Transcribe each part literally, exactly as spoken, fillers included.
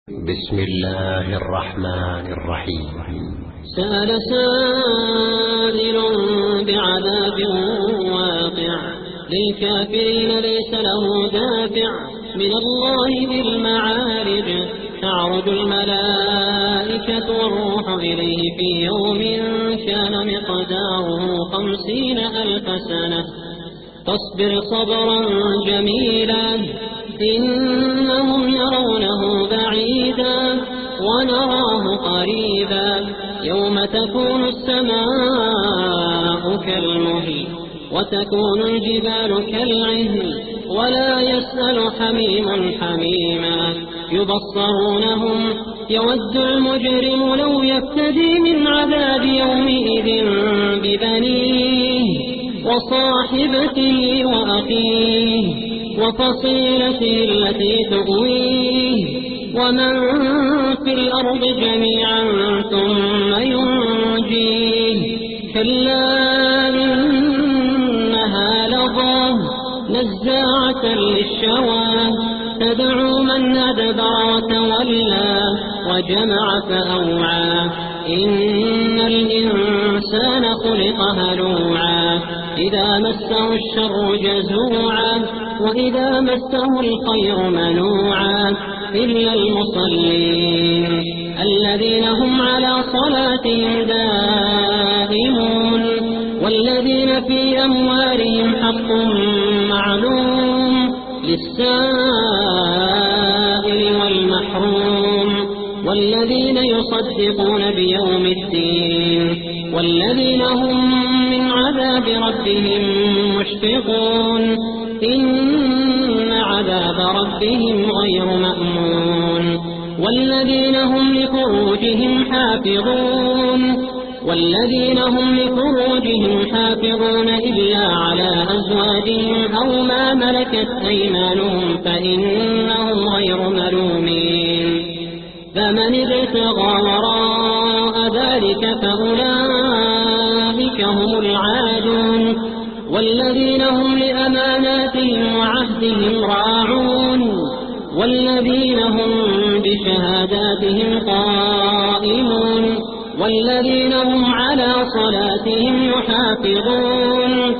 بسم الله الرحمن الرحيم. سأل سائل بعذاب واقع للكافرين ليس له دافع من الله ذي المعارج تعرج الملائكة والروح إليه في يوم كان مقداره خمسين ألف سنة فاصبر صبرا جميلا إنهم يرونه بعيدا ونراه قريبا يوم تكون السماء كالمهل وتكون الجبال كالعهن ولا يسأل حميم حميما يبصرونهم يود المجرم لو يفتدي من عذاب يومئذ ببنيه وصاحبته وأخيه وفصيلته التي تؤويه ومن في الأرض جميعا ثم ينجيه كلا إنها لظى نزاعة للشوى تدعو من أدبر وتولى وجمع فأوعى إن الإنسان خلق هلوعا إذا مسه الشر جزوعا وإذا مسه الخير منوعا إلا المصلين الذين هم على صلاتهم دائمون والذين في أموالهم حق معلوم للسائل والمحروم والذين يصدقون بيوم الدين والذين هم من عذاب ربهم مشفقون إن عذاب ربهم غير مأمون والذين هم لفروجهم حافظون والذين هم لفروجهم حافظون إلا على أزواجهم أو ما ملكت أيمانهم فإنهم غير ملومين فمن ابتغى وراء ذلك فأولئك هم العادون والذين هم لأماناتهم وعهدهم راعون والذين هم بشهاداتهم قائمون والذين هم على صلاتهم يحافظون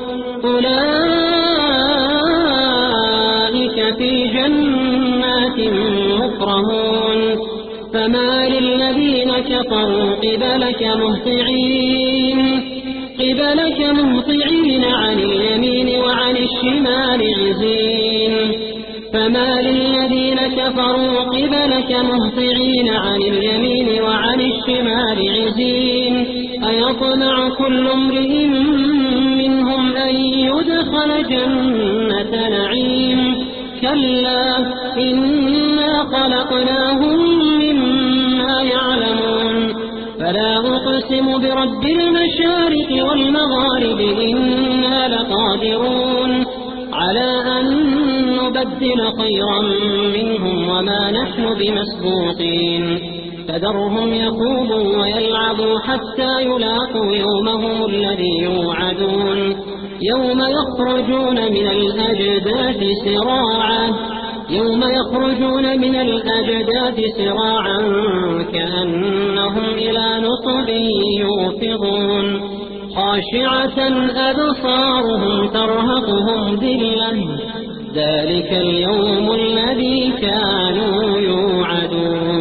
أولئك في جنات مكرمون فما للذين كفروا قبلك مهطعين قبلك مهطعين عن اليمين وعن الشمال عزين فما للذين كفروا قبلك مهطعين عن اليمين وعن الشمال عزين أيطمع كل امرئ منهم أن يدخل جنة نعيم كلا إنا خلقناهم مما يعلمون فلا أقسم برب المشارق والمغارب إنا لقادرون على أن نبدل خيرا منهم وما نحن بمسبوقين فذرهم يخوضوا ويلعبوا حتى يلاقوا يومهم الذي يوعدون يوم يخرجون من الأجداث سراعا يوم يخرجون من الأجداث سراعا كأنهم إلى نصب يوفضون خاشعة أبصارهم ترهقهم ذلة ذلك اليوم الذي كانوا يوعدون.